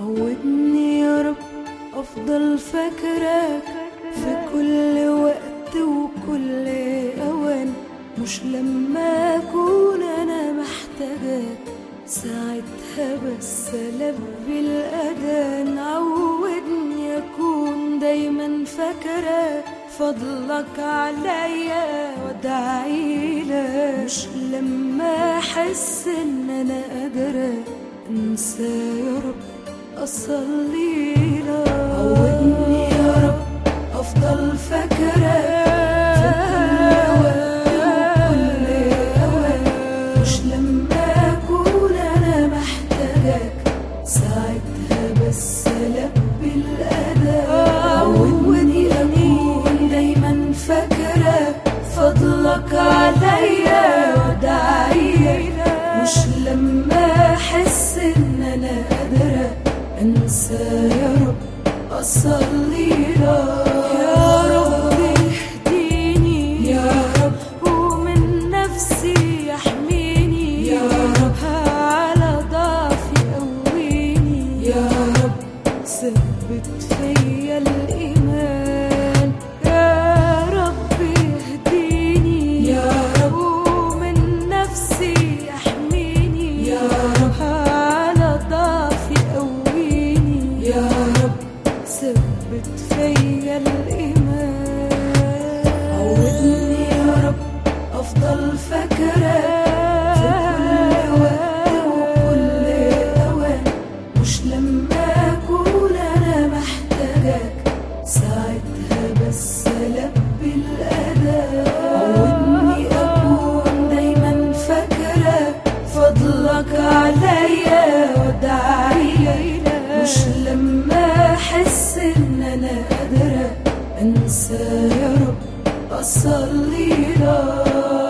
عودني يا رب أفضل فاكراك في كل وقت وكل أوان، مش لما أكون أنا محتاجاك ساعتها بس ألبي الأذان. عودني أكون دايما فاكراك فضلك عليا وادعيلك، مش لما أحس إن أنا قادرة انسى يا رب اصلي لك. عودني يا رب افضل فاكرك في كل وقت وكل اوان، مش لما اكون انا محتاجاك ساعتها بس البي الاذان. عودني اكون دايما فاكرك فضلك عليا وادعيلك، مش لما احس ان انا قادرة انسى يا رب اصلي لك. يا رب اهديني يا رب ومن نفسي يحميني يا رب، على ضعفي قويني يا رب، ثبت فيا الايمان. يا رب اهديني يا رب ومن نفسي يحميني يا رب، على ضعفي قويني يا رب، ثبت فيا الإيمان. عودني يا رب أفضل فاكرك في كل وقت وكل أوان، مش لما أكون أنا محتاجاك ساعتها بس ألبي الأذان. عودني أكون دايما فاكرك فضلك عليا وادعيلك، مش لما احس ان انا قادرة انسى يا رب اصلي لك.